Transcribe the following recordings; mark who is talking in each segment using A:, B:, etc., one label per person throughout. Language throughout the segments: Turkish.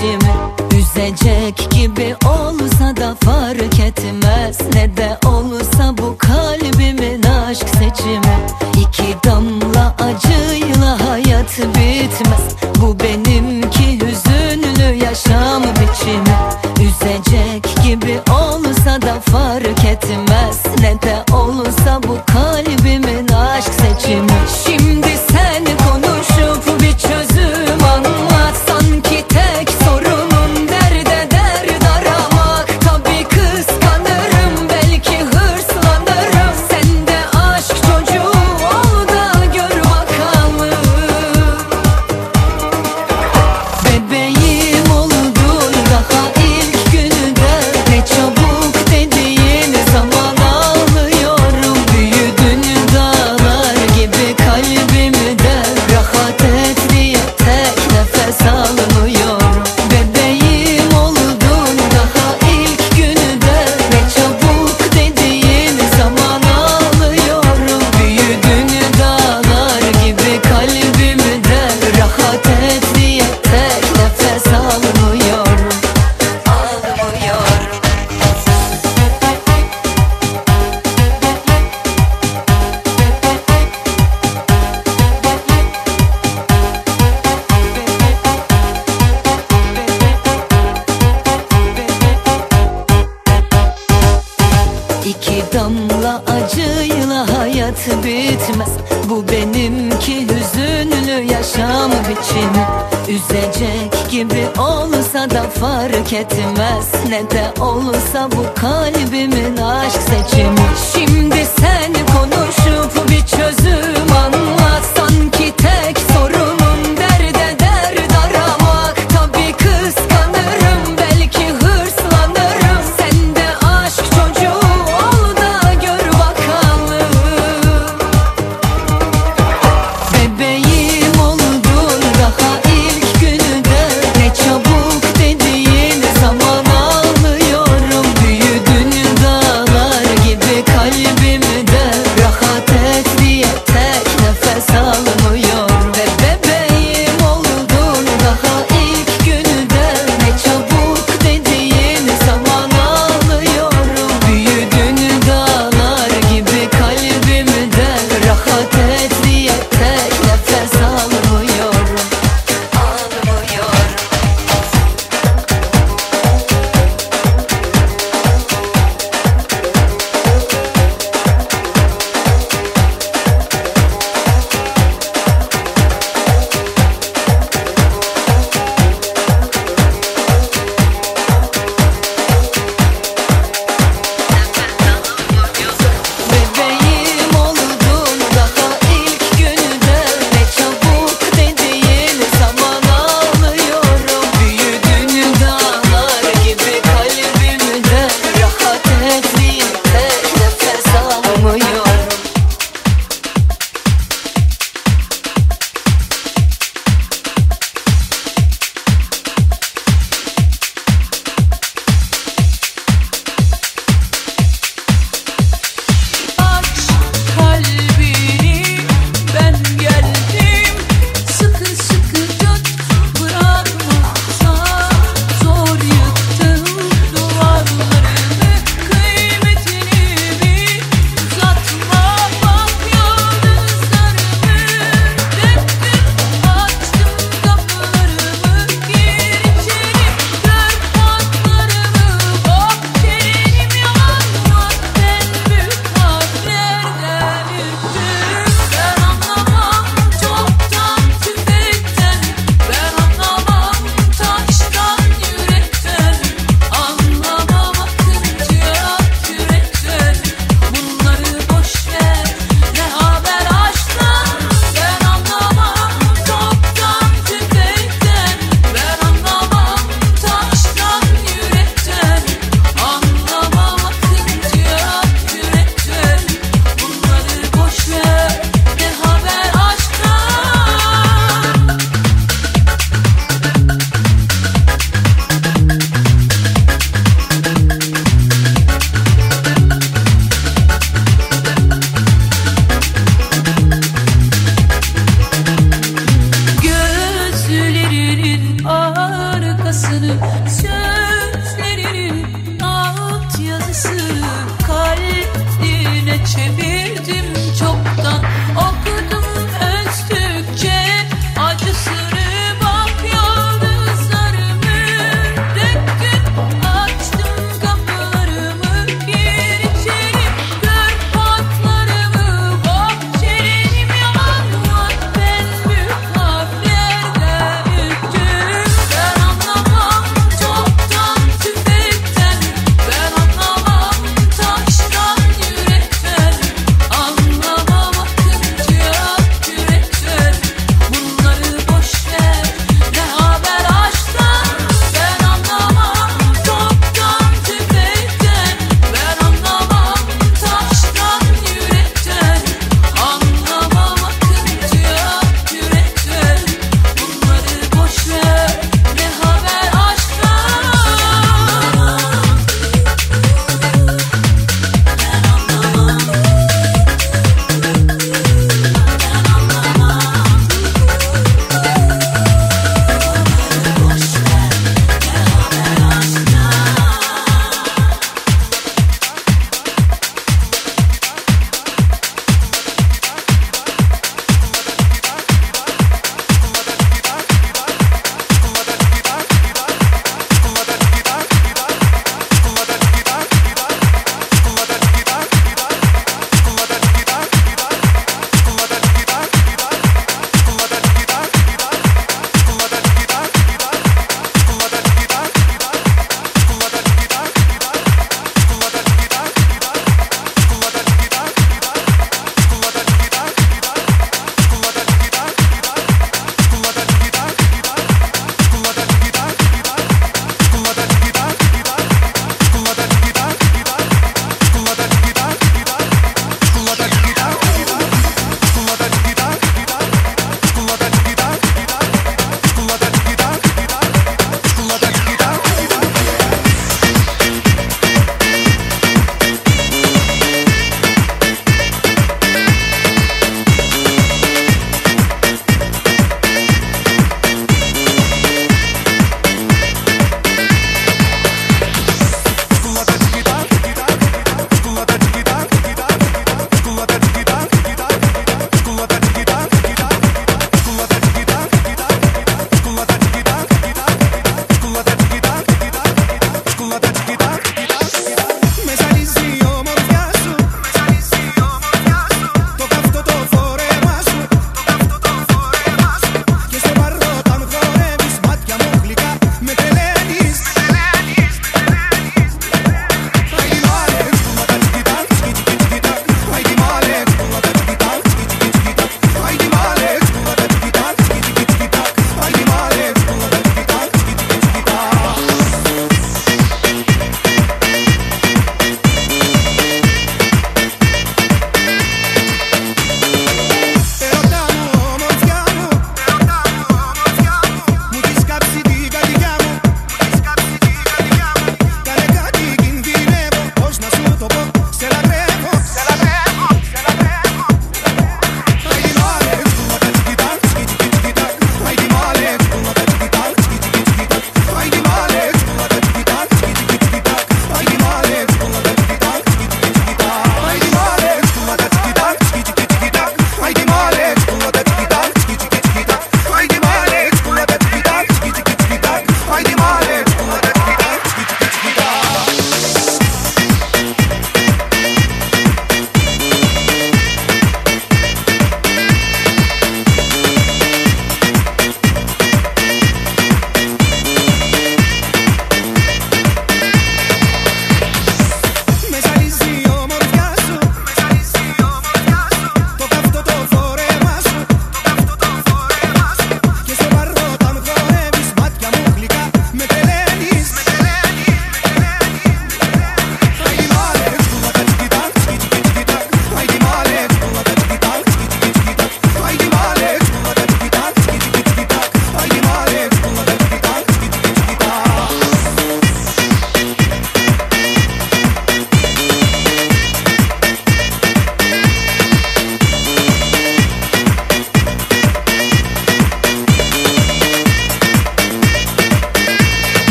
A: içimi. Üzecek gibi olsa da fark etmez, ne de olsa bu kalbimin aşk seçimi. İki damla acıyla hayat bitmez, bu benimki hüzünlü yaşam biçimi. Üzecek gibi olsa da fark etmez, ne de olsa bu kalbimin aşk seçimi. Şimdi sen konuşup bir çözüm anlat, sanki tek sorunun derde dert aramak. Tabii kıskanırım, belki hırslanırım, sen de aşk çocuğu ol da gör bakalım. Bebeğim oldun daha ilk günde, ne çabuk dediğin zaman ağlıyorum. Büyüdün dağlar gibi kalbimde, rahat et diye tek nefes almıyorum. Bebeğim oldun daha ilk günde, ne çabuk dediğin zaman ağlıyorum. Büyüdün dağlar gibi kalbimde, rahat et diye tek nefes almıyorum. İki damla acıyla hayat bitmez, bu benimki hüzünlü yaşam biçimi. Üzecek gibi olsa da fark etmez, ne de olsa bu kalbimin aşk seçimi. Şimdi sen konuşup bir çözüm anlat, sanki tek sorunun derde dert aramak. Tabii kıskanırım, belki hırslanırım, sen de aşk çocuğu ol da gör bakalım. Bebeğim oldun daha ilk günde, ne çabuk dediğin zaman ağlıyorum. Büyüdün dağlar gibi kalbimde, rahat et diye tek nefes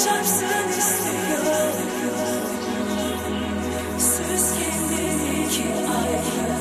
A: çarpsın istiyorum. Söz kendini ki ayrı.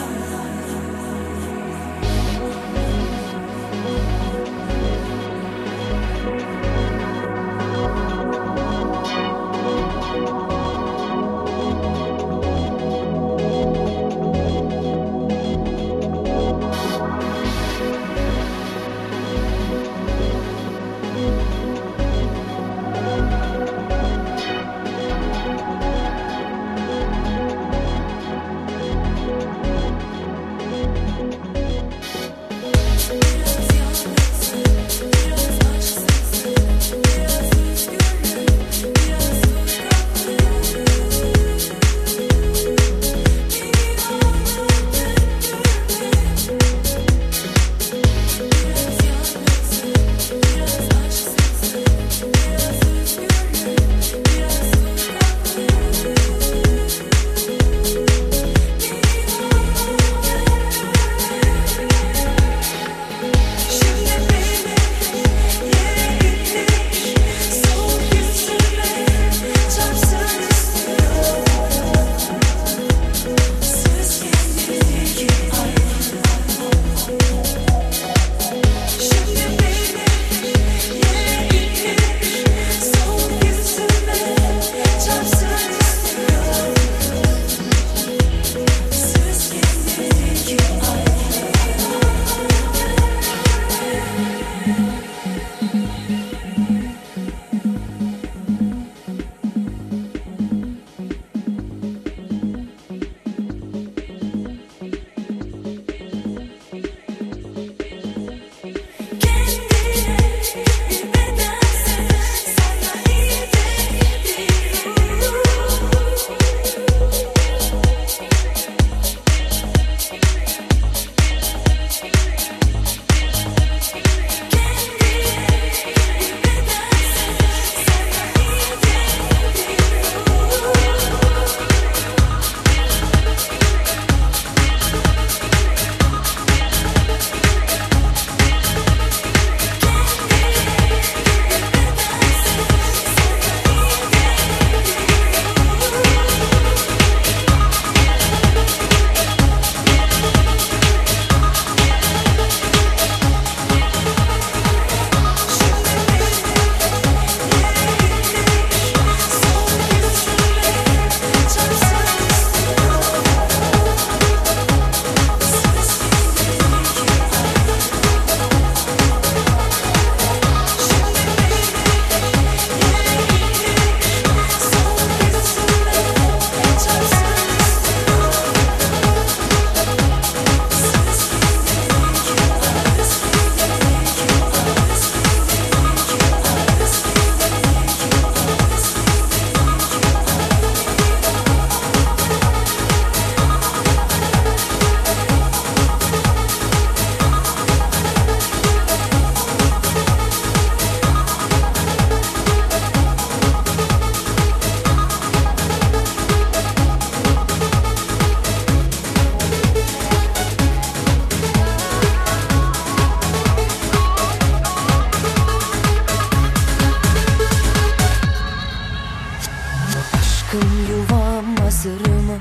B: hazır mı?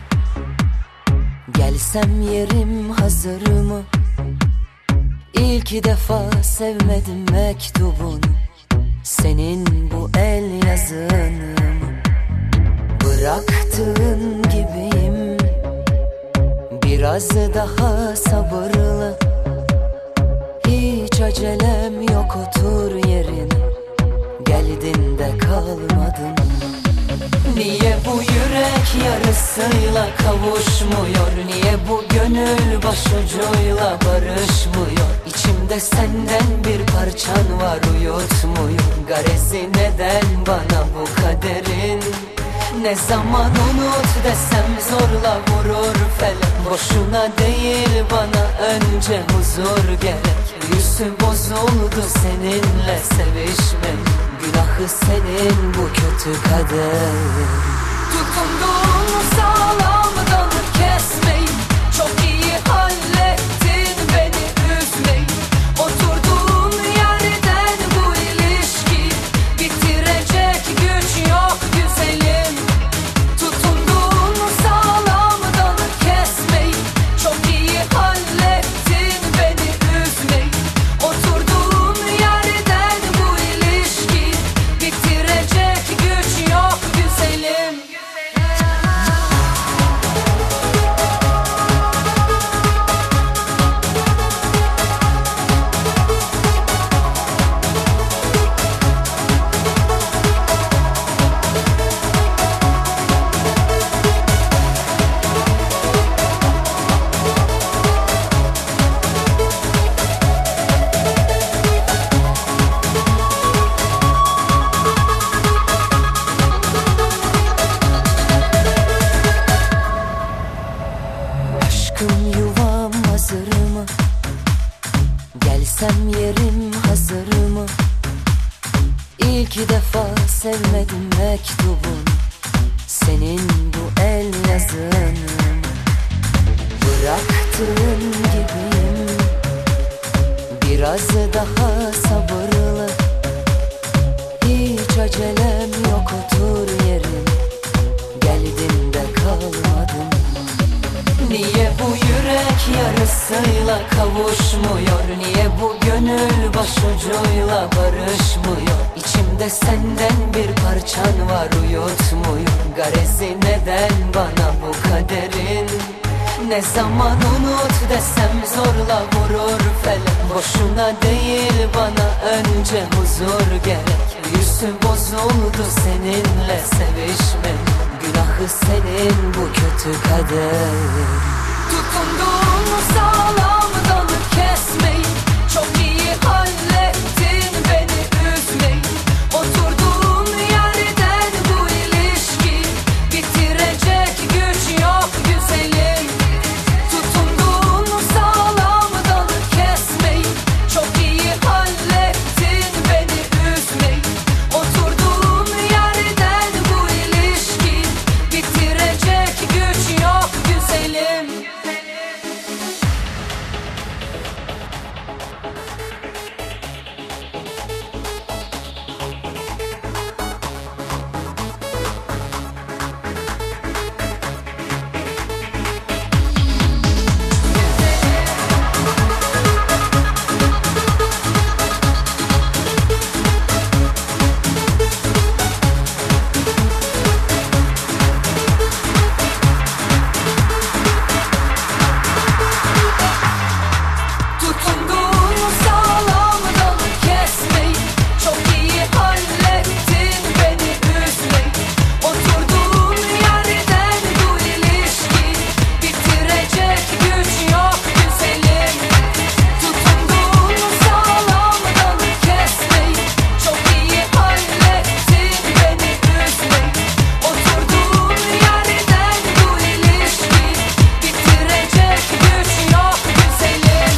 B: Gelsem yerim hazır mı? İlk defa sevmedim mektubunu, senin bu el yazını mı? Bıraktığın gibiyim, biraz daha sabırlı. Hiç acelem yok, otur yerine, geldin de kalmadın. Niye bu yürek yarısıyla kavuşmuyor? Niye bu gönül başucuyla barışmıyor? İçimde senden bir parçan var, uyutmuyor. Garezi neden bana bu kaderin? Ne zaman unut desem zorla vurur felek. Boşuna değil bana önce huzur gerek. Yüzü bozuldu seninle sevişmek, günahı senin bu kötü kader. Tutunduğum sağlamdan kesmeyin, çok iyi hallettin beni üzmeyin. Oturduğun yerden bu ilişki bitirecek Aşkım yuvam hazır mı? Gelsem yerim hazır mı? İlk defa sevmedim mektubun, senin bu el yazın. Bıraktığın gibiyim, biraz daha sabırlı. Hiç acelem yok, otur yerin, geldim de kalmadım. Niye bu yürek yarısıyla kavuşmuyor? Niye bu gönül başucuyla barışmıyor? İçimde senden bir parçan var, uyutmuyor. Garezi neden bana bu kaderin? Ne zaman unut desem zorla vurur felek. Boşuna değil bana önce huzur gerek. Yüzü bozuldu seninle sevişmenin, günahı senin bu kötü kader. Tutunduğum sağlam dalı kesmeyin, çok iyi hallettin beni üzmeyin. Oturduğum yerden bu ilişki bitirecek güç yok güzelim. Tutunduğum sağlam dalı kesmeyin, çok iyi hallettin beni üzmeyin. Oturduğum yerden bu ilişki bitirecek güç yok güzelim. Tutunduğum sağlam dalı kesmeyin, çok iyi hallettin beni üzmeyin. Oturduğum yerden bu ilişki bitirecek güç yok güzelim. Tutunduğum sağlam dalı kesmeyin, çok iyi hallettin beni üzmeyin. Oturduğum yerden bu ilişki bitirecek güç yok güzelim.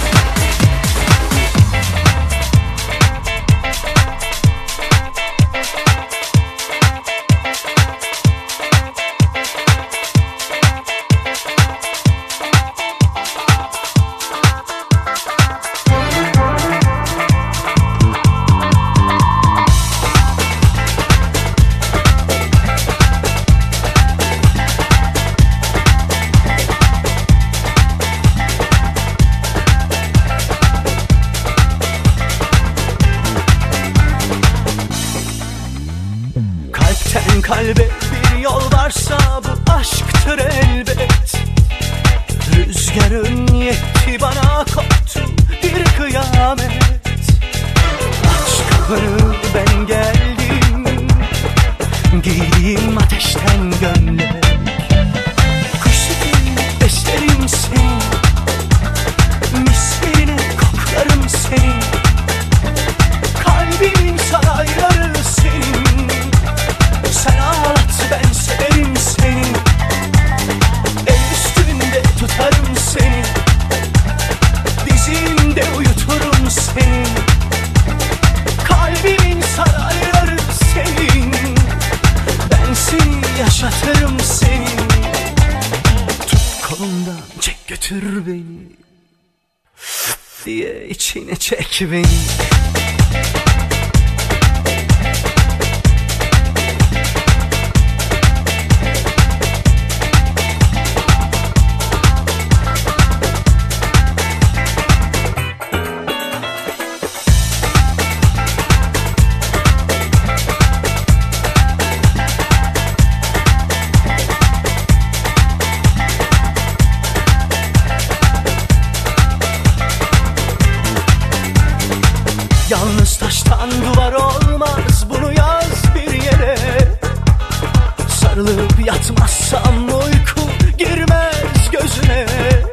C: Kalpten kalbe bir yol varsa bu aşktır elbet. Rüzgarın yetti bana, koptu bir kıyamet. Aç kapını ben geldim, giydiğim ateşten gömlek. Kuş gibi beslerim seni, mislerine koklarım seni. Kalbimin sarayları senin. Sen ağlat ben severim seni, el üstünde tutarım seni, dizimde uyuturum seni. Kalbimin sarayları senin, ben seni yaşatırım seni. Tut kolumdan çek götür beni, diye içine çek beni. Yalnız taştan duvar olmaz, bunu yaz bir yere. Sarılıp yatmazsam uyku girmez gözüne.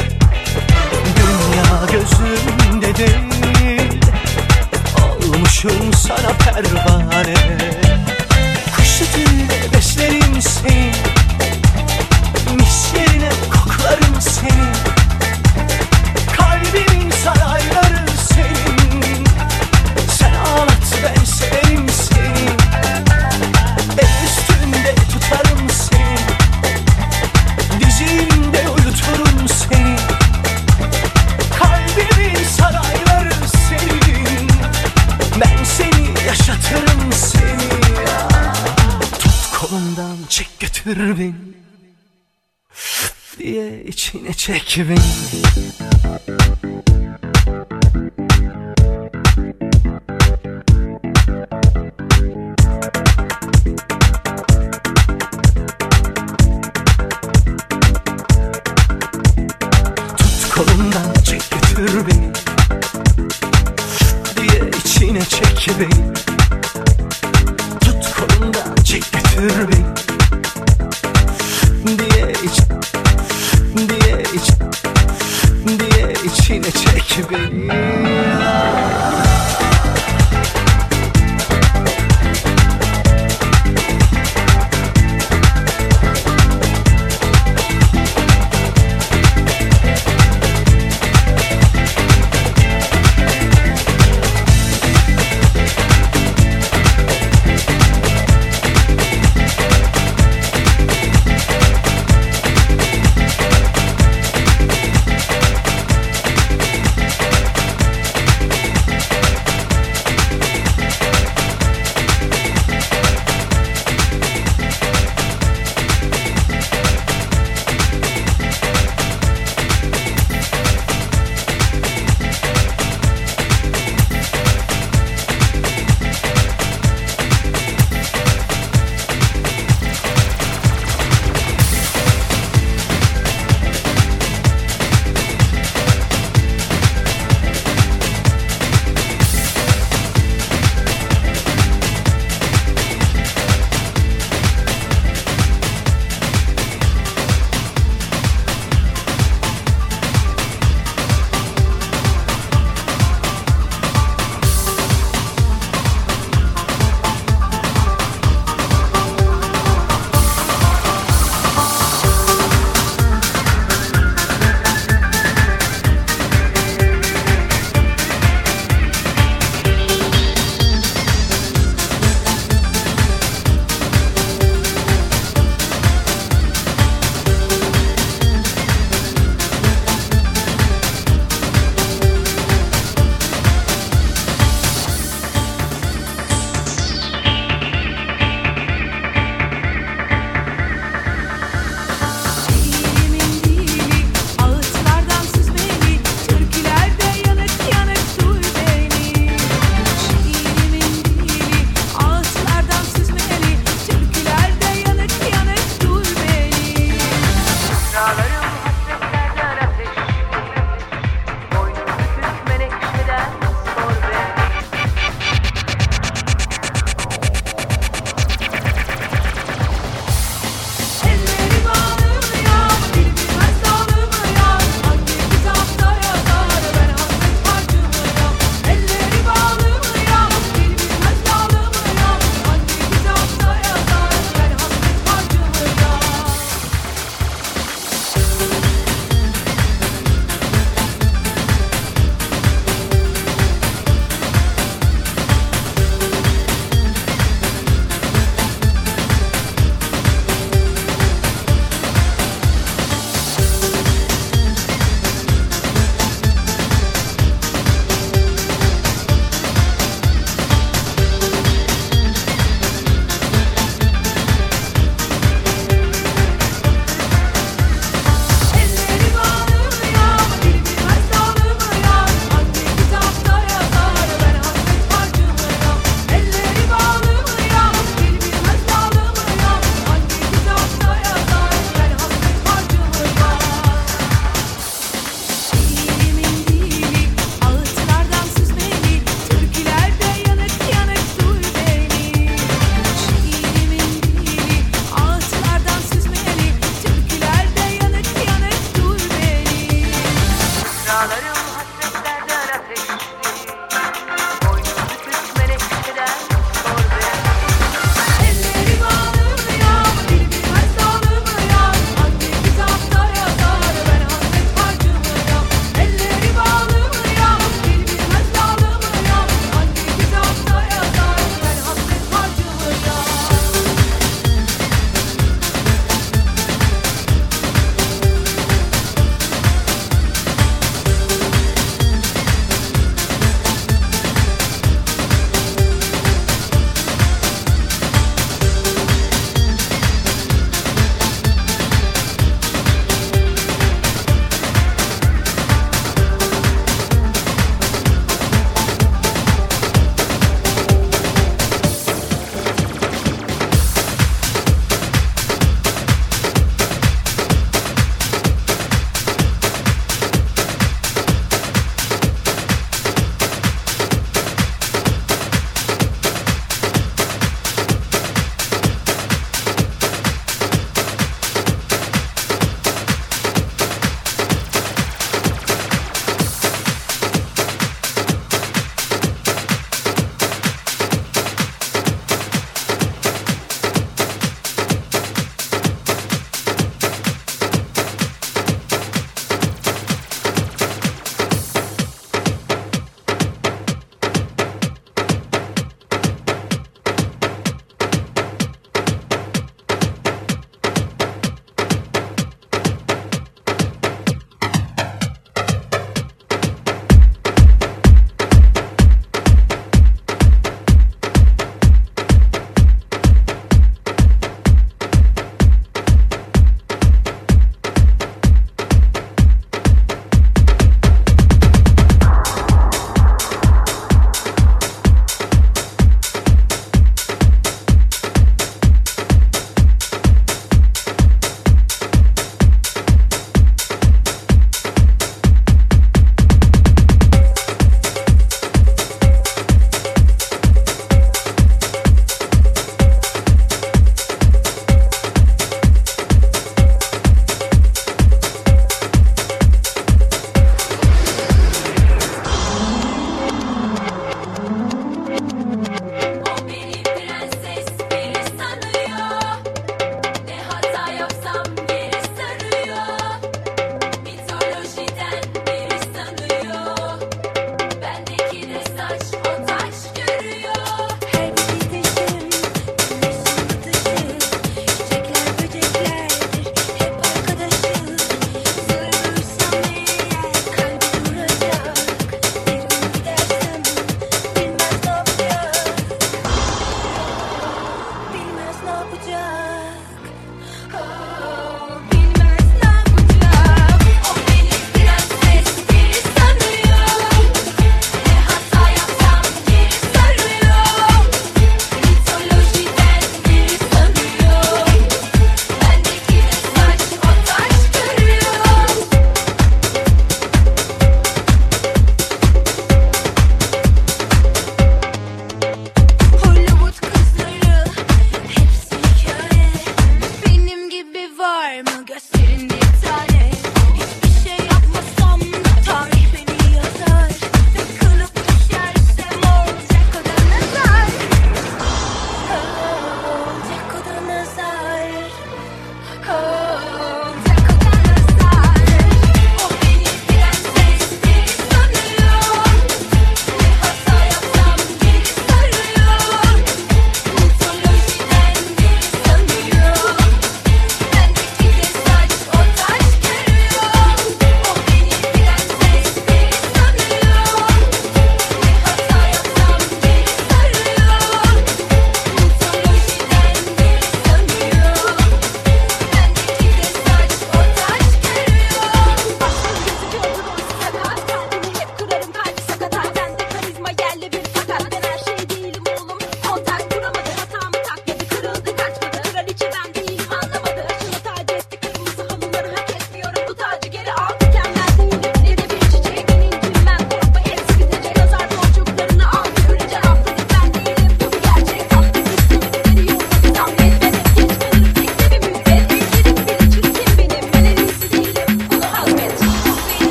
C: Dünya gözümde değil, olmuşum sana pervane. Kuş sütüyle beslerim seni, mis yerine koklarım seni. götür beni diye içine çek beni. Tut kolumdan çek götür beni diye içine çek beni. Tut kolumdan çek götür beni diye içine çek beni.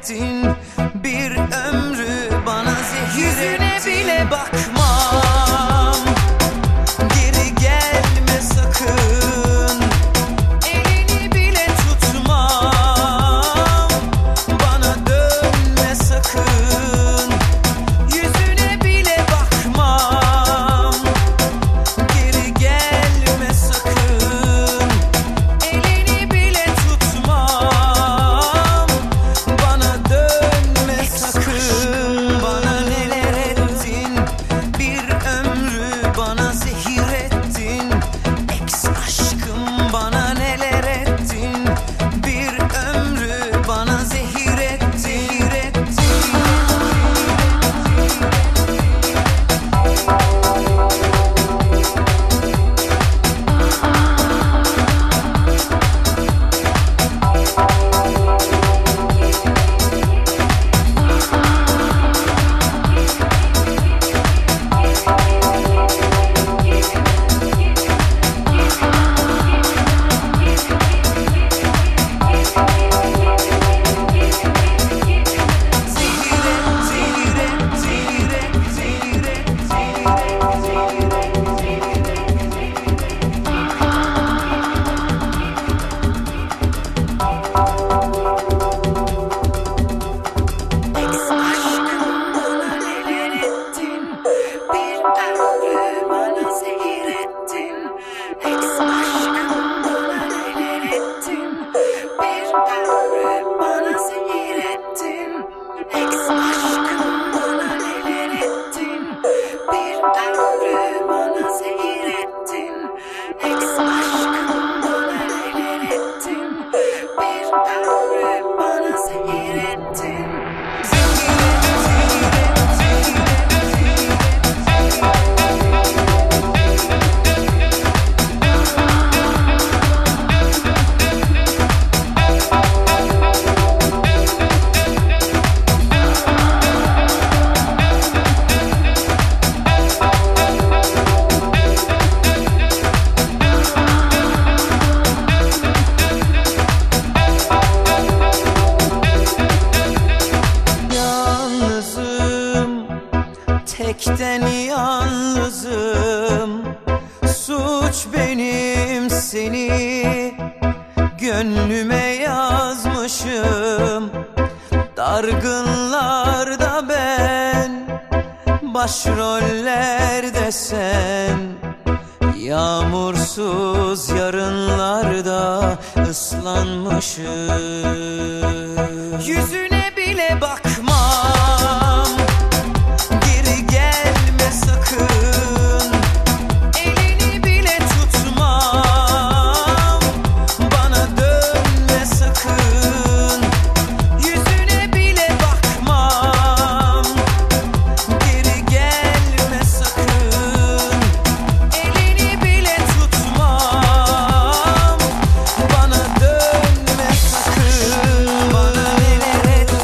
C: ettin. Bir ömrü bana zehir ettin. Yüzüne bile bakmam, geri gelme sakın. Elini bile tutmam, bana dönme sakın. Yüzüne bile bakmam, geri gelme sakın. Elini bile tutmam, bana dönme sakın. Bana neler ettin, bir ömrü bana zehir ettin. Ex aşkım, bana neler ettin, bir ömrü bana zehir ettin. Tekten yalnızım, suç benim, seni gönlüme yazmışım. Dargınlarda ben, başrollerde sen. Yağmursuz yarınlarda ıslanmışım. Yüzüne bile bakmam, geri gelme sakın. Elini bile tutmam, bana dönme sakın. Yüzüne bile bakmam, geri gelme sakın. Elini bile tutmam, bana dönme sakın. Bana neler ettin,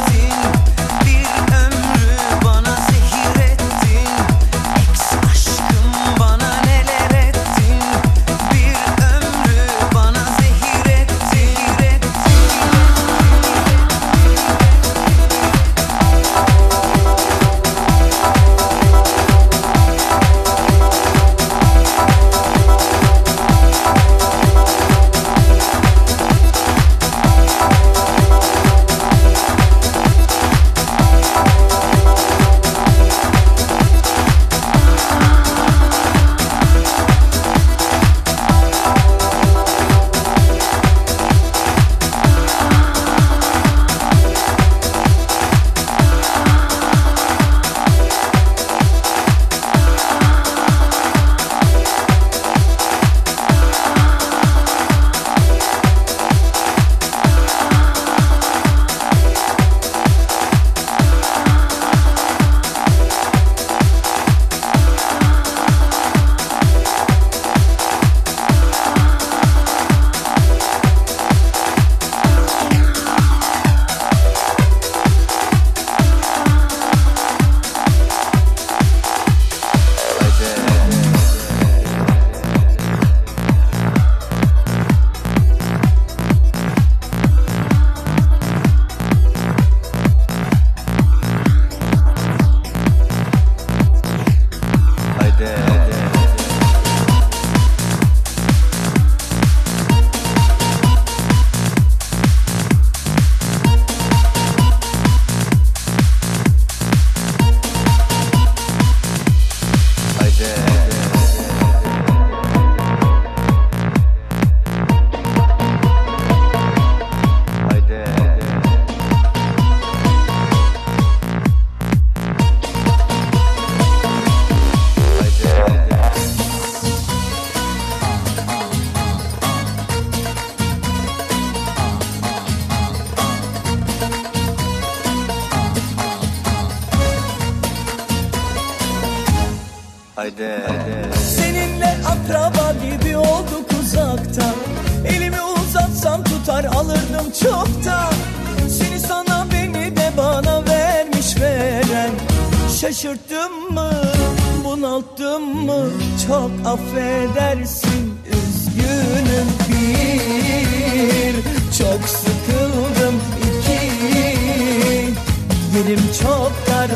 D: Seninle akraba gibi olduk uzaktan. Elimi uzatsam tutar alırdım çoktan. Seni sana beni de bana vermiş veren. Şaşırttım mı, bunalttım mı? Çok affedersin, üzgünüm. Bir, çok sıkıldım. İki, yerim çok dar.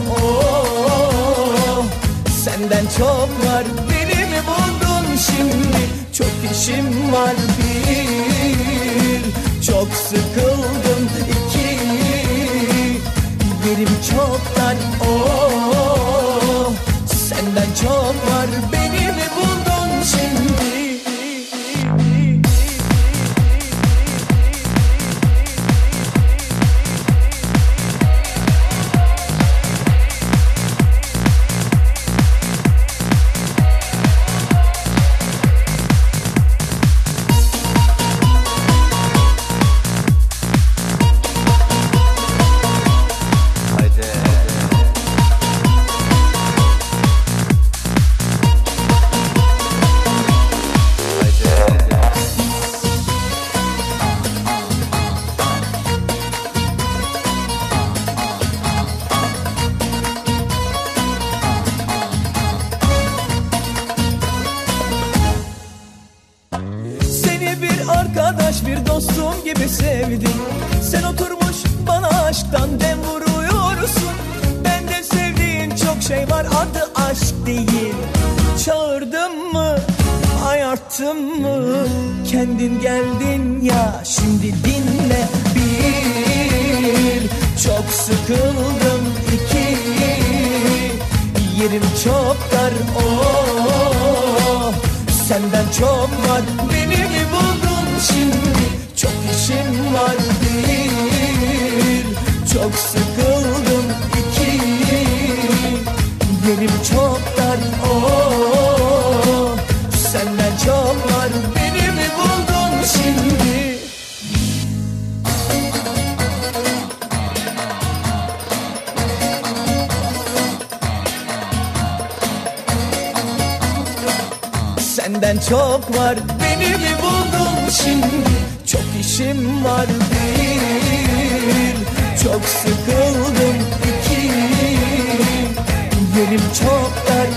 D: Senden çok var, beni mi buldun şimdi? Çok işim var. Bir, çok sıkıldım. İki, yerim çok dar. Senden çok var, beni mi buldun şimdi? Arkadaş bir dostum gibi sevdim. Sen oturmuş bana aşktan dem vuruyorsun. Bende sevdiğin çok şey var, adı aşk değil. Çağırdım mı, ayarttım mı? Kendin geldin ya, şimdi dinle. Bir, çok sıkıldım. İki, yerim çok dar. Senden çok var, beni mi buldun şimdi? Çok işim var. Bir, çok sıkıldım. İki, yerim çok dar. Senden çok var, beni mi buldun şimdi? Senden çok var, beni mi buldun şimdi? Çok işim var. Bir, çok sıkıldım. İki, yerim çok dar.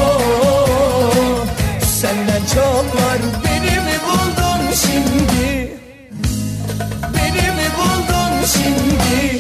D: Senden çok var, beni mi buldun şimdi? Beni mi buldun şimdi?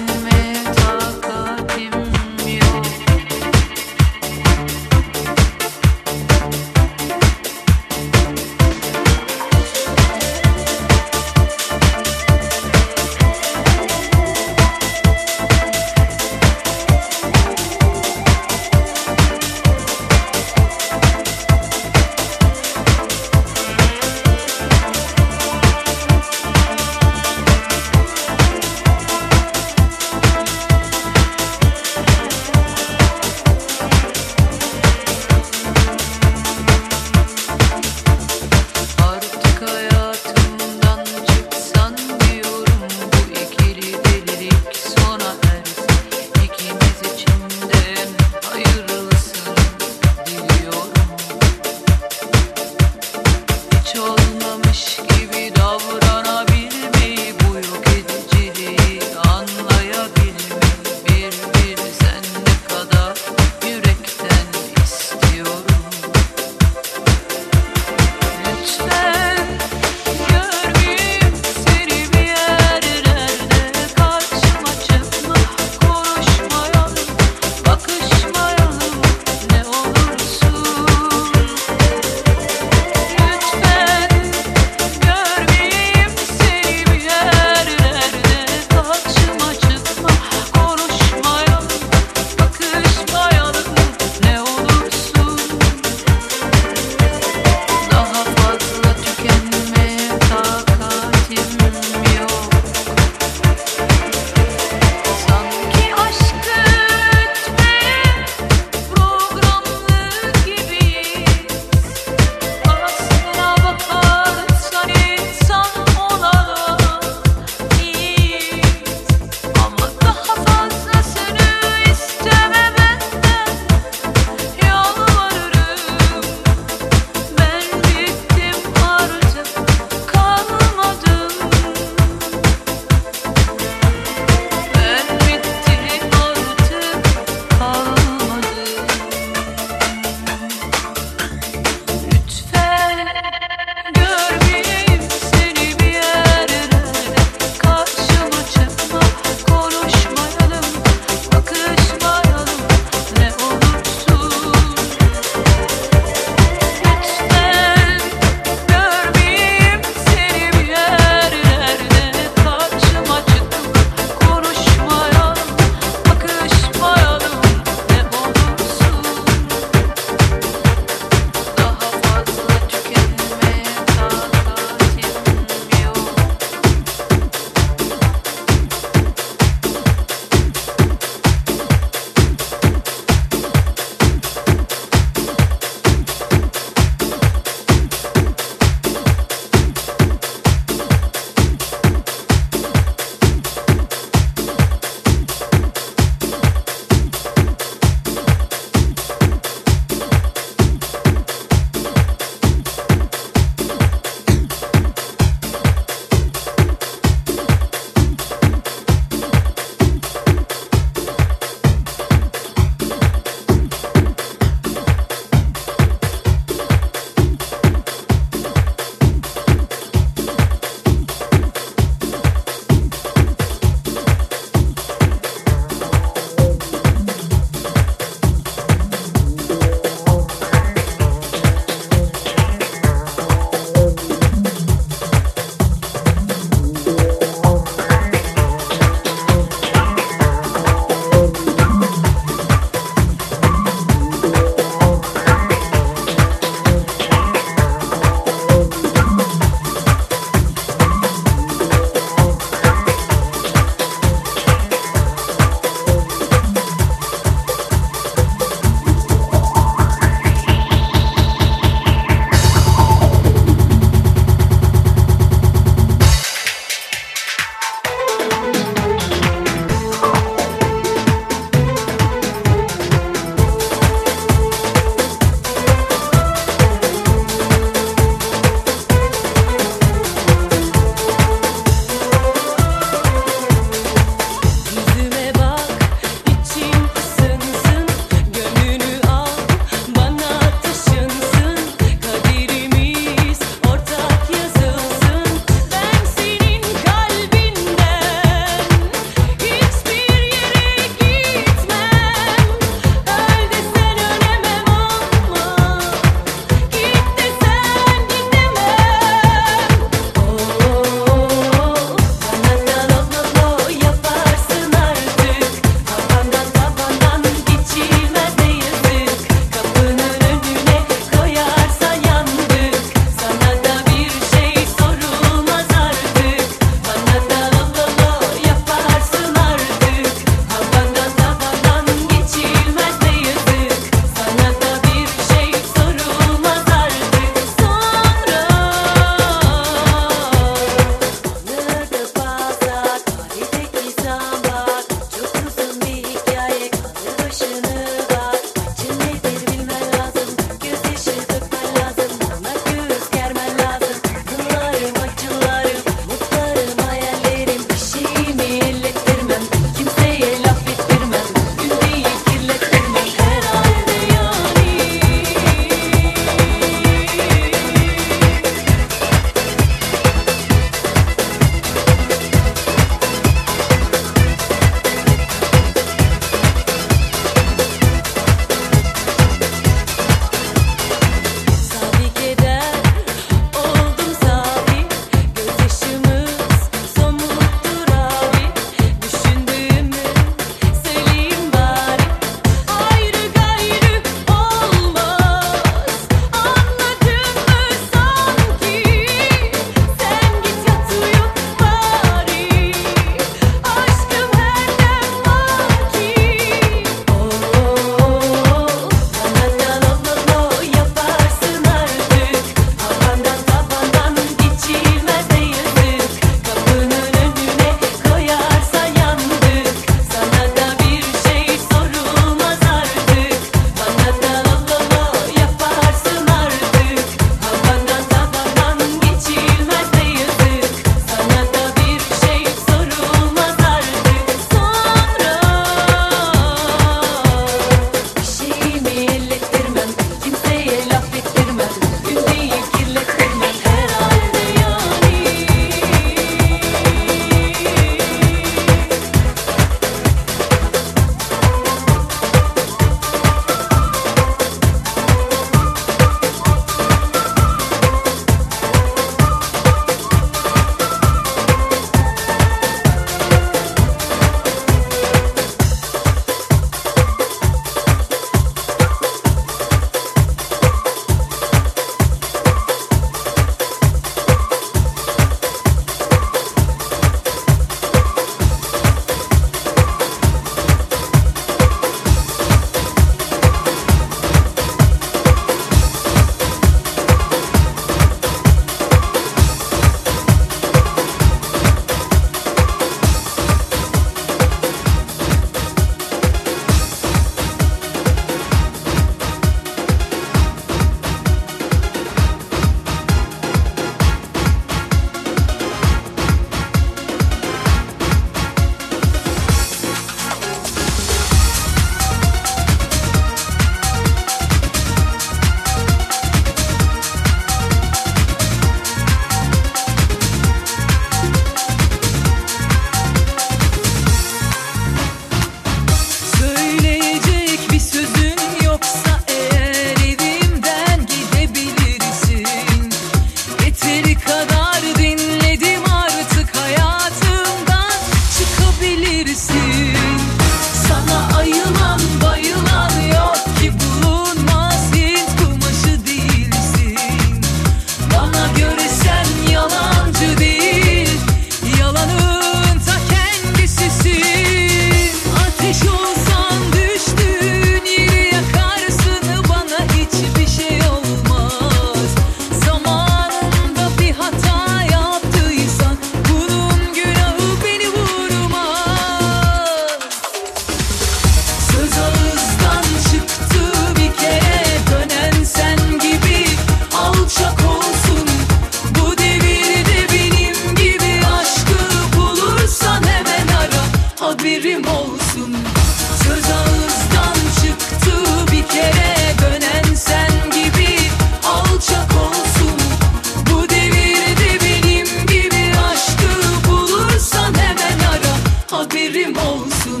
B: haberim olsun. Söz ağızdan çıktı bir kere, dönen sen gibi alçak olsun. Bu devirde benim gibi aşkı bulursan hemen ara, haberim olsun.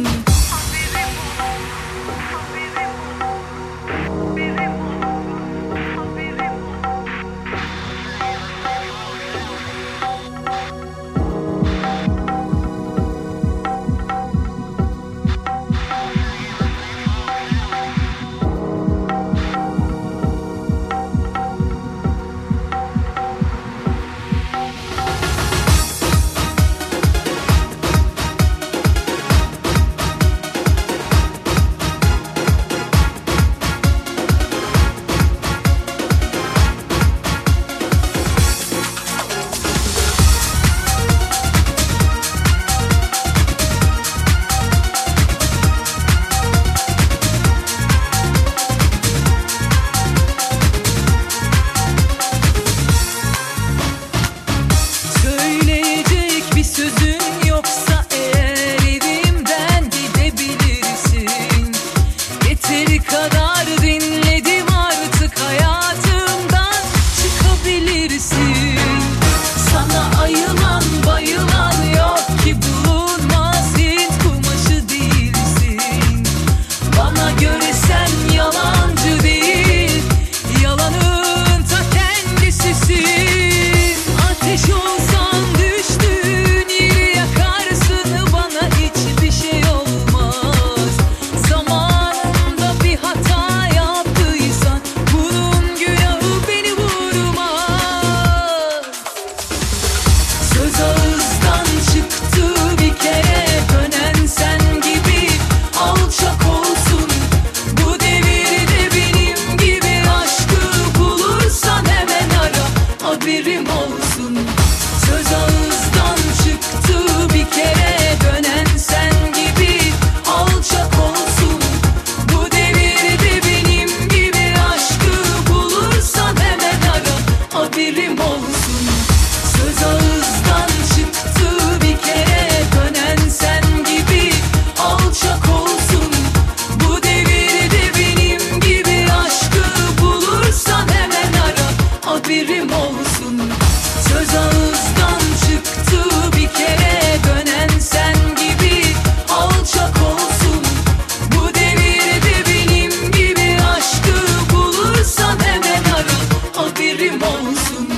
B: Söyleyecek bir sözün yoksa eğer evimden gidebilirsin. Yeteri kadar dinledim, artık hayatımdan çıkabilirsin. Sana ayılan bayılan yok ki, bulunmaz Hint kumaşı değilsin. Bana göre sen yalancı değil, yalanın ta kendisisin. Ateş olsan düştüğün yeri yakarsın, bana hiçbir şey olmaz. Zamanında bir hata yaptıysan bunun günahı beni vurmaz. Söz ağızdan çıktı bir kere, dönen sen gibi alçak olsun. Bu devirde benim gibi aşkı bulursan hemen ara, haberim olsun. Söz ağızdan çıktı bir kere, dönen sen gibi alçak olsun. Bu devirde benim gibi aşkı bulursan hemen ara, haberim olsun. Söz ağızdan çıktı bir kere, dönen sen gibi alçak olsun. Bu devirde benim gibi aşkı bulursan hemen ara, haberim olsun. Söz ağızdan çıktı bir kere, dönen sen gibi alçak olsun. Bu devirde benim gibi aşkı bulursan hemen ara, haberim olsun.